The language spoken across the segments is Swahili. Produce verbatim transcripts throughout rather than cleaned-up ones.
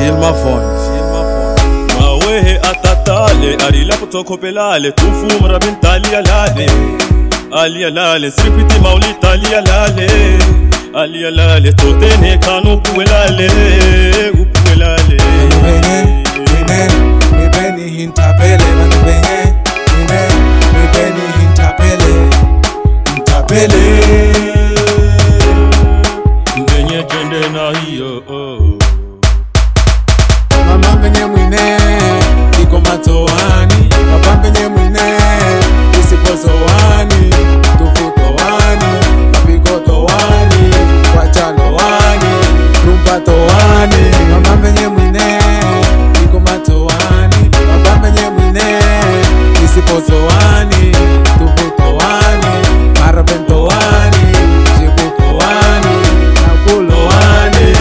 Silma phone mawehe atatale arila kutoko pelale tufu mrabin talia lale alia lale siripiti mauli talia lale alia lale totene kanu kuelale ukuelale benye benye benye hintapele benye benye benye hintapele hintapele benye tende na hiyo mama benye mwine iko matoani papa benye mwine isipozoani tufutoani mapigo toani wachaloani rumba toani mama benye mwine iko matoani papa benye mwine isipozoani tufutoani marabentoani shikutoani nakuloani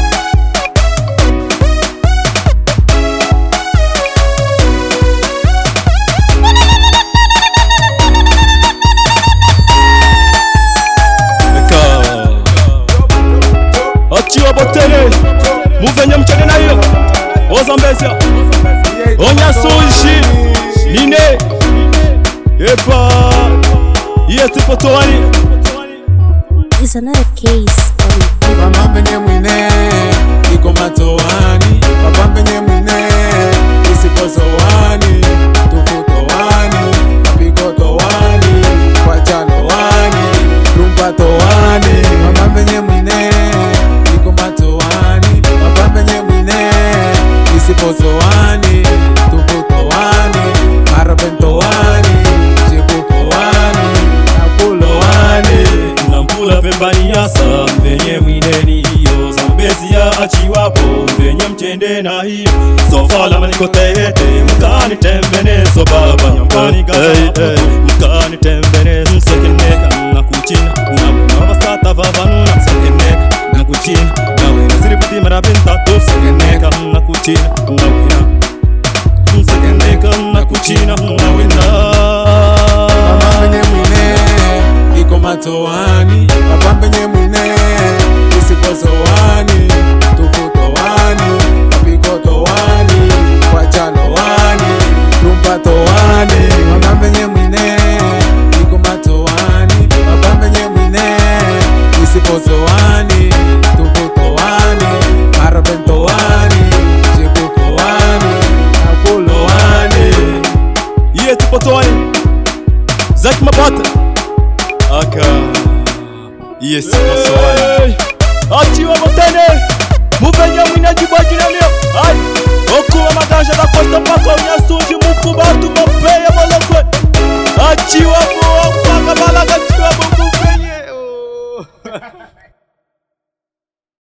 Achiwa botele muvenye mchene na hiyo ozambezia onya suishi nine epa yesi potowani It's another case of mama benye mwine iko matoani papa benye mwine isipozoani tufutoani mapigo toani wachaloani rumba toani mama benye mwine iko matoani papa benye mwine isipozoani tufutoani marabentoani shikutoani nakuloani nampula pembani yasa venye mwineni hiyo zambezia achiwapo venye mchende na hiyo sofala maniko tete mkani tembene so baba nyambani gaza hey, hey. mkani tembene msekeneka na kuchina na wastata vavanuna msekeneka na kuchina na wena siripiti marabenta to msekeneka na kuchina na wena msekeneka na kuchina na wena mama benye mwine iko matoani papa benye mwine isipozoani tufutoani mapigo toani wachaloani rumba toani mama benye mwine iko matoani papa benye mwine isipozoani tufutoani marabentoani shikutoani nakuloani yesi potowani zaki mabata aka yesi potowani